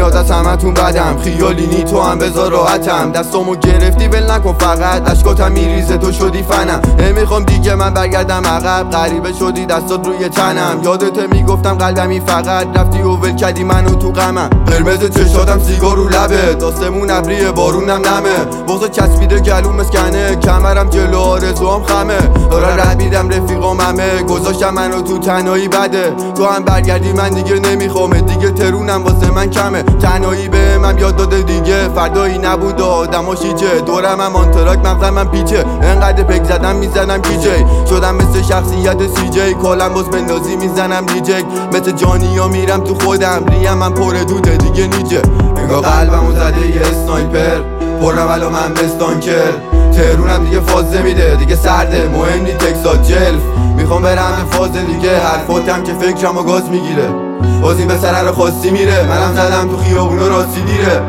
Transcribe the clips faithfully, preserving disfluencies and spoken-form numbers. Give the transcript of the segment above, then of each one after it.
میاد از همتون بدم، خیالی نی تو هم بذار راحتم. دستامو گرفتی ول نکن فقط، اشکاتم میریزه تو شدی فنم. نمیخوام دیگه من برگردم عقب، غریبه شدی دستات روی تنم. یادت میگفتم قلبمی فقط، رفتی و ول کردی منو تو غمم. قرمز چشاتم سیگار رو لبه، داستمون ابریه بارونم نمه. بغض چسبیده گلوم مسکنه، کمرم جلو آرزوام خمه. دارم رد میدم رفیقام همه، گذاشتم منو تو تنهایی بده. تو هم برگردی من دیگه نمیخوامه، دیگه ترونم واسه من کمه. تنهایی به من یاد داده دیگه، فردایی نبود و آدما شیچه. دورم هم آنتراک مغزم من پیچه، انقدر پک زدم میزنم کیجی. شدم مثل شخصیت سی جی، کالم باز بندازی میزنم ریجک. مثل جانی ها میرم تو خودم، ریم من پر دوده دیگه نیجه. انگار قلبمو زده یه اسنایپر، پرم الان من بستانکر. تهرونم دیگه فاز نمیده، دیگه سرده مهم نی تکسات جلف. میخوام برم به فاز دیگه، حرفاتم که فکرمو گاز میگیره. بازی به سرر خواستی میره، منم زدم تو خیابونو راستی دیره.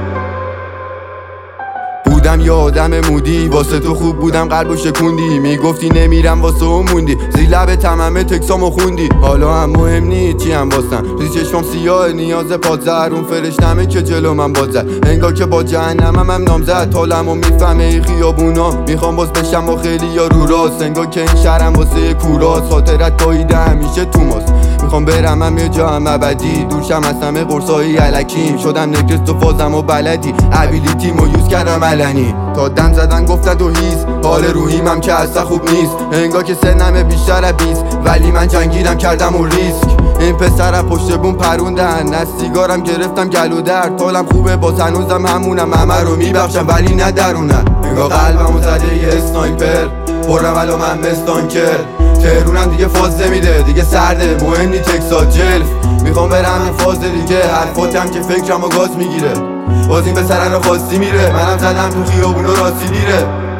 بودم یه آدم مودی، واسه تو خوب بودم قلبو شکوندی. میگفتی نمیرم واسه اون موندی، زی لب تمامه تکسامو خوندی. حالا هم مهم نی چی هم واسم، ریز چشمام سیاه نیاز پادزر. اون فرشتمه که جلو من بازد، انگار که با جهنمم هم نامزد. حالمو میفهمه ای خیابونا، میخوام باز بشم با خیلی یا رو راست. انگار که این شهرم واسه کوراست، خاطرت پاییده همیشه تو ماست. میخوام برم هم یه جا هم ابدی، دورشم از همه قرصایی علکیم. شدم نکرس تو فازم و بلدی، ابیلیتیمو یوز کردم علنی. تا دم زدن گفتد و هیز، حال روحیم هم که اصلا خوب نیست. انگار که سنمه بیشتر بیست، ولی من جنگیدم کردم و ریسک. این پسرم پشت بوم پروندن، از سیگارم گرفتم گلو درد. حالم خوبه باز هنوزم همونم، همه رو میبخشم ولی نه درونم. انگار قلبمو زده یه اسنایپر، پرم الان من بستانکر. تهرونم دیگه فاز نمیده، دیگه سرده مهم نی تکسات جلف. میخوام برم به فاز دیگه، حرفاتم که فکرمو گاز میگیره. بازی به سرر خواستی میره، منم زدم تو خیابونو راستی دیره.